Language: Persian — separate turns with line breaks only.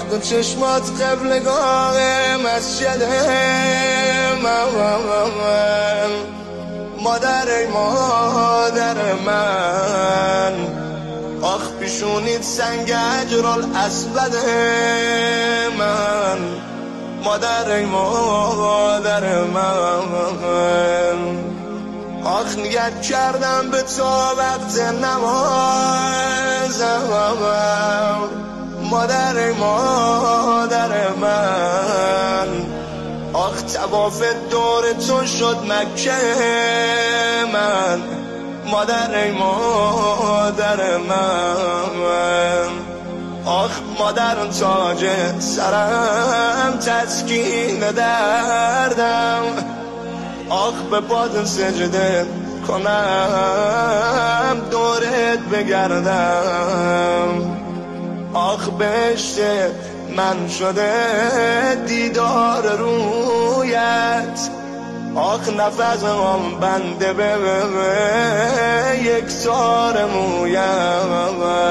دو چشمات قبلگاه مسجد من، مادر ای مادر من، آخ پیشونیت سنگ حجرالاسود من، مادر ای مادر من، آخ نیت کردم به تو وقت نمازم، مادر ای مادر من، آخ طواف دور تو شد مکه من، مادر ای مادر من، آخ مادر اون تاج سرم تسکین دردم، آخ به پات سجده کنم دورت بگردم، آخ بهشت من شده دیدار رویت، آخ نفسم بنده به یک تار مویت.